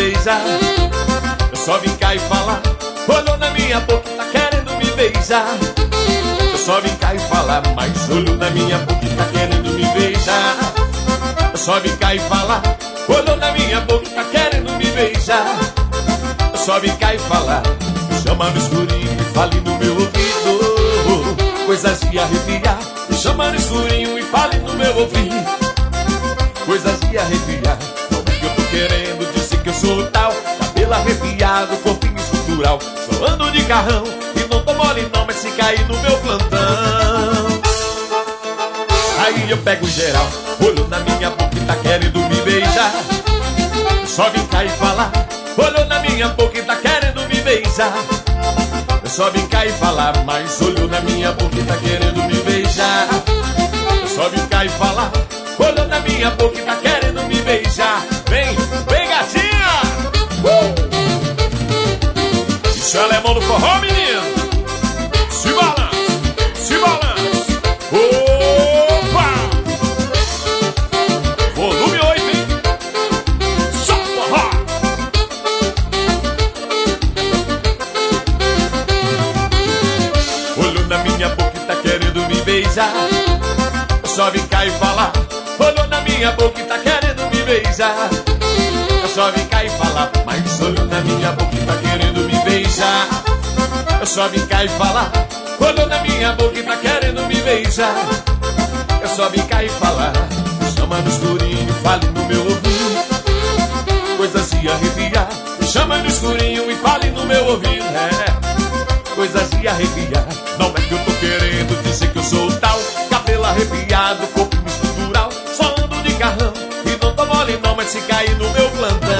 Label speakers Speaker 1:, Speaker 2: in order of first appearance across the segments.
Speaker 1: beijar. Eu só vim cá e falar. Olhou na minha boca e tá querendo me beijar. Eu só vim cá e falar, mas olhou na minha boca e tá querendo me beijar. Eu só vim cá e falar. Olhou na minha boca e tá querendo me beijar. Eu só vim cá e falar. Me chama no escurinho e fale no meu ouvido coisas de arrepiar. Me chama no escurinho e fale no meu ouvido coisas de arrepiar. Não é que eu tô querendo dizer que eu sou tal, cabelo arrepiado, corpinho escultural. Só ando de carrão e não tô mole não, mas se cair no meu plantão, aí eu pego geral. Olhou na minha boca e tá querendo me beijar. Eu só vim cá e falar. Olhou na minha boca e tá querendo me beijar. Eu só vim cá e falar, mas olhou na minha boca e tá querendo me beijar. Eu só vim cá e falar. Olhou na minha boca e tá querendo me beijar. Vem, vem gatinha! Isso é alemão no forró, menino. Se balança, se balança. Opa! Volume 8, hein? Só forró! Olhou na minha boca e tá querendo me beijar. Eu só vim cá e falar. Olhou na minha boca e tá querendo me beijar. Eu só vim cá e falar, mas olhou na minha boca e tá querendo me beijar. Eu só vim cá e falar. Olhou na minha boca e tá querendo me beijar. Eu só vim cá e falar. Me chama no escurinho e fale no meu ouvido coisas de arrepiar. Me chama no escurinho e fale no meu ouvido, coisas de arrepiar. Não é que eu tô querendo dizer que eu sou tal, cabelo arrepiado, corpo estrutural. Só ando de carrão e não tô mole não, mas se cair no meu plantão,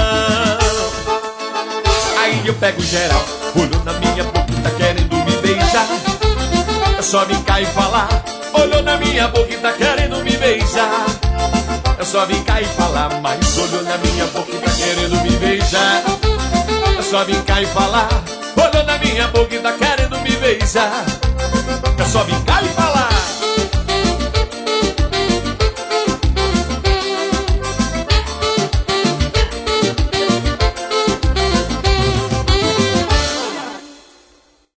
Speaker 1: aí eu pego geral. Olhou na minha boca e tá querendo me beijar. Eu só vim cá e falar. Olhou na minha boca e tá querendo me beijar. Eu só vim cá e falar, mas olhou na minha boca e tá querendo me beijar. Eu só vim cá e falar. Olhou na minha boca e tá querendo me beijar. Eu só vim cá